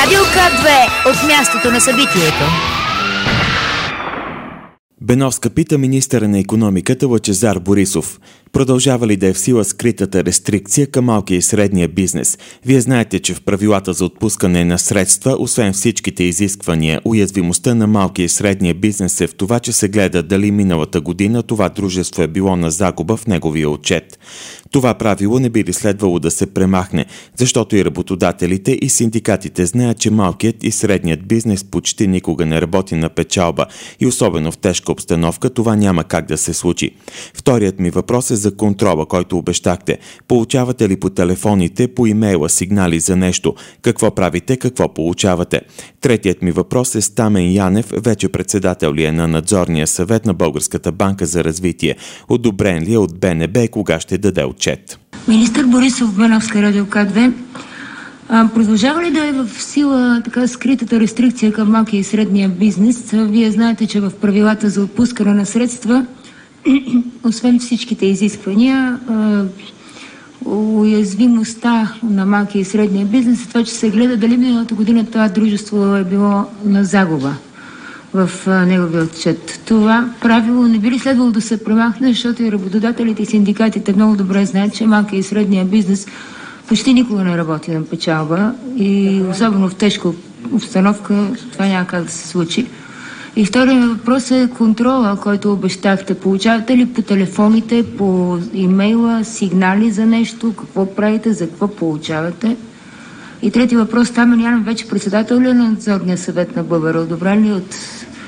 Радио К2 от мястото на събитието. Беновска пита министъра на икономиката Лъчезар Борисов: продължава ли да е в сила скритата рестрикция към малкия и средния бизнес? Вие знаете, че в правилата за отпускане на средства, освен всичките изисквания, уязвимостта на малкия и средния бизнес е в това, че се гледа дали миналата година това дружество е било на загуба в неговия отчет. Това правило не би ли следвало да се премахне, защото и работодателите и синдикатите знаят, че малкият и средният бизнес почти никога не работи на печалба и особено в тежка обстановка това няма как да се случи. Вторият ми въпрос е за контрола, който обещахте. Получавате ли по телефоните, по имейла сигнали за нещо? Какво правите, какво получавате? Третият ми въпрос е Стамен Янев, вече председател ли е на надзорния съвет на Българската банка за развитие? Одобрен ли е от БНБ и кога ще даде отчет? Министър Борисов, Беновска, Радио К2. Продължава ли да е в сила така скритата рестрикция към малкия и средния бизнес? Вие знаете, че в правилата за отпускане на средства, освен всичките изисквания, уязвимостта на малкия и средния бизнес е това, че се гледа дали миналата година това дружество е било на загуба в неговия отчет. Това правило не би ли следвало да се премахне, защото и работодателите и синдикатите много добре знаят, че малкия и средния бизнес почти никога не работи на печалба и особено в тежка обстановка това няма как да се случи. И вторият въпрос е контрола, който обещахте. Получавате ли по телефоните, по имейла сигнали за нещо? Какво правите? За какво получавате? И трети въпрос, Стамен Янев вече председател ли е на надзорния съвет на ББР? Одобрен ли от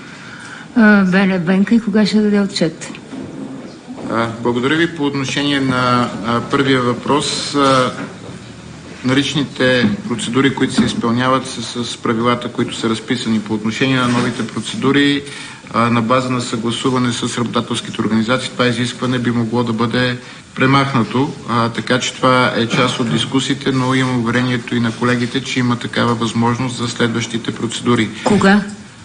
БНБ и кога ще даде отчет? Благодаря ви. По отношение на първия въпрос, наличните процедури, които се изпълняват с правилата, които са разписани. По отношение на новите процедури, на база на съгласуване с работодателските организации, това изискване би могло да бъде премахнато, така че това е част от дискусиите, но имам уверението и на колегите, че има такава възможност за следващите процедури. Кога?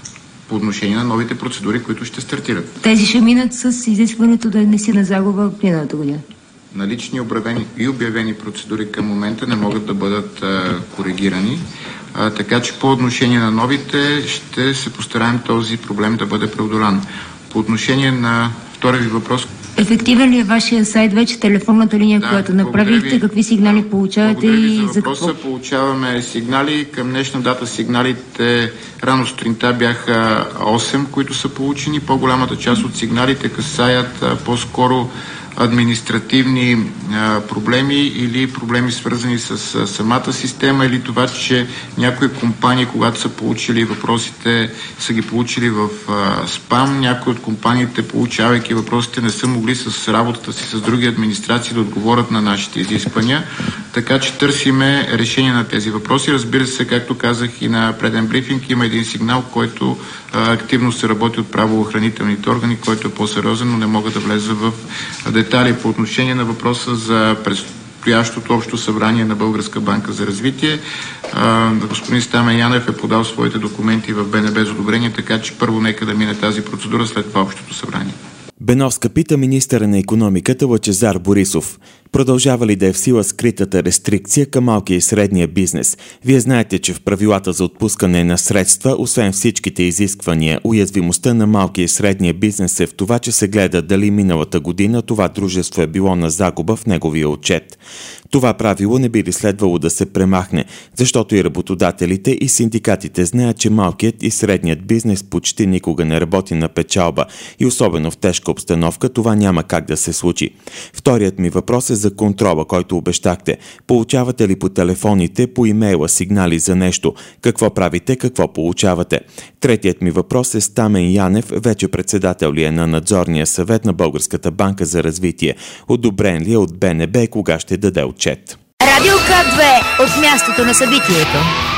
По отношение на новите процедури, които ще стартират. Тези ще минат с изискването да не си на загуба от миналата година. Налични и обявени процедури към момента не могат да бъдат коригирани, така че по отношение на новите ще се постараем този проблем да бъде преодолян. По отношение на втория ви въпрос. Ефективен ли е вашия сайт вече, телефонната линия, която направихте? Какви сигнали получавате и за какво? Получаваме сигнали. Към днешна дата сигналите рано сутринта бяха 8, които са получени. По-голямата част от сигналите касаят по-скоро административни проблеми или проблеми свързани с самата система, или това, че някои компании, когато са получили въпросите, са ги получили в спам. Някои от компаниите, получавайки въпросите, не са могли с работата си с други администрации да отговорят на нашите изисквания. Така че търсиме решение на тези въпроси. Разбира се, както казах и на преден брифинг, има един сигнал, който активно се работи от правоохранителните органи, който е по-сериозен, но не мога да влеза в детали. По отношение на въпроса за предстоящото общо събрание на Българска банка за развитие, господин Стамен Янев е подал своите документи в БНБ за одобрение, така че първо нека да мине тази процедура, след това общото събрание. Беновска пита министъра на икономиката Лъчезар Борисов: продължава ли да е в сила скритата рестрикция към малкия и средния бизнес? Вие знаете, че в правилата за отпускане на средства, освен всичките изисквания, уязвимостта на малкия и средния бизнес е в това, че се гледа дали миналата година това дружество е било на загуба в неговия отчет. Това правило не би ли следвало да се премахне, защото и работодателите и синдикатите знаят, че малкият и средният бизнес почти никога не работи на печалба и особено в тежка обстановка това няма как да се случи. Вторият ми въпрос е за контрола, който обещахте. Получавате ли по телефоните, по имейла сигнали за нещо? Какво правите, какво получавате? Третият ми въпрос е Стамен Янев, вече председател ли е на надзорния съвет на Българската банка за развитие? Одобрен ли е от БНБ и кога ще даде отчет? Радио К2 от мястото на събитието.